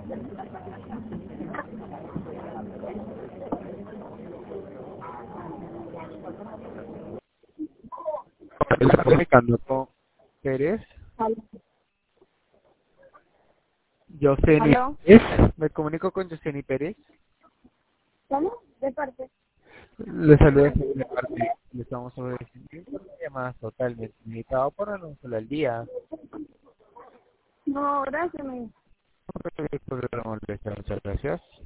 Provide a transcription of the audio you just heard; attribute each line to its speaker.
Speaker 1: Estoy comunicando con Pérez.
Speaker 2: ¿Aló?
Speaker 1: Yoseni
Speaker 2: ¿Aló?
Speaker 1: Pérez. Me comunico con Yoseni Pérez.
Speaker 2: ¿Cómo? De parte.
Speaker 1: Le saludo de parte. Le estamos ofreciendo una llamada totalmente limitado para no solo al día.
Speaker 2: No, gracias, mi.
Speaker 1: Por la molestia, muchas gracias.